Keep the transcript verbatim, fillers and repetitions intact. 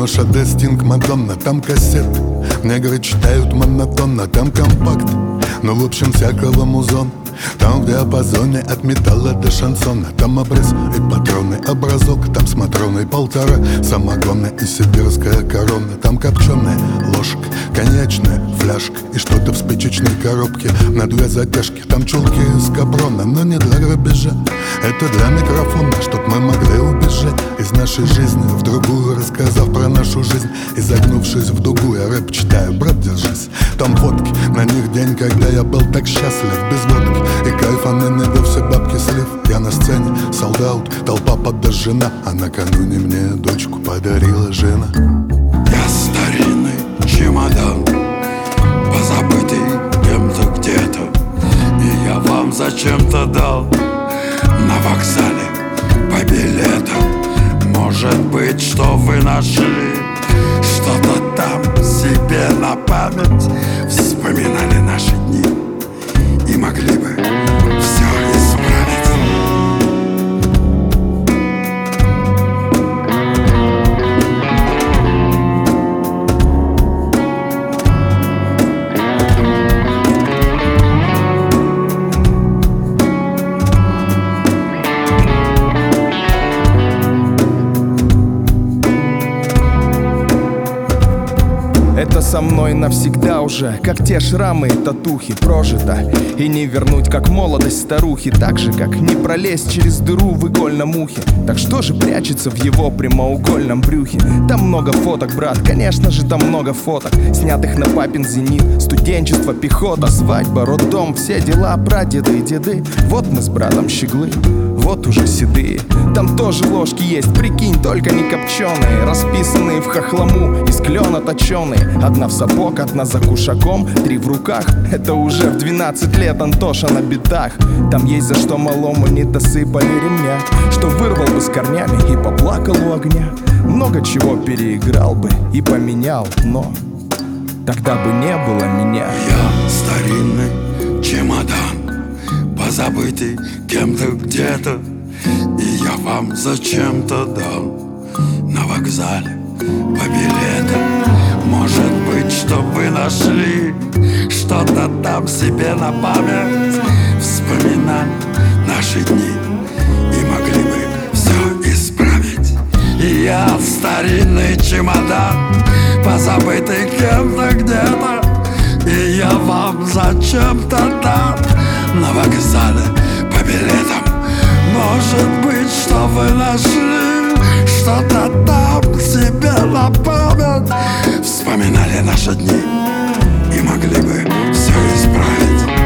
Киноша Дестинг, Мадонна, там кассеты. Негры читают монотонно, там компакт. Ну, в общем, всякого музон. Там в диапазоне от металла до шансона. Там обрез и патроны, образок. Там с Матроной полтора самогона и сибирская корона. Там копченая ложка, коньячная фляжка и что-то в спичечной коробке на две затяжки. Там чулки из капрона, но не для грабежа. Это для микрофона, чтоб мы могли убежать из нашей жизни в другую, рассказав про нашу жизнь. Изогнувшись в дугу, я рэп читаю, брат, держись. Там фотки, на них день, когда я был так счастлив, без водки и кайфа, ныне да все бабки слив. Я на сцене, солдат, толпа подожжена, а накануне мне дочку подарила жена. Я старинный чемодан, позабытый кем-то где-то, и я вам зачем-то дал на вокзале по билетам. Может быть, что вы нашли что-то там себе на память, вспоминали наши дни и могли бы все исправить. Это со мной навсегда уже, как те шрамы и татухи, прожито. И не вернуть, как молодость старухи. Так же, как не пролезть через дыру в игольном ухе. Так что же прячется в его прямоугольном брюхе? Там много фоток, брат, конечно же там много фоток, снятых на папин зенит. Студенчество, пехота, свадьба, роддом, все дела, прадеды и деды. Вот мы с братом щеглы, вот уже седые. Там тоже ложки есть, прикинь, только не копченые, расписанные в хохлому, из клена точеные. Одна в сапог, одна за кушаком, три в руках. Это уже в двенадцать лет Антоша на битах. Там есть за что малому не досыпали ремня, что вырвал бы с корнями и поплакал у огня. Много чего переиграл бы и поменял, но тогда бы не было меня. Я старинный чемодан, позабытый кем-то где-то, и я вам зачем-то дал на вокзале по билетам. Может быть, что вы нашли что-то там себе на память, вспоминали наши дни и могли бы все исправить. И я старинный чемодан, позабытый кем-то где-то, и я вам зачем-то дал на вокзале по билетам. Может быть, что вы нашли что-то там себе на память, вспоминали наши дни и могли бы все исправить.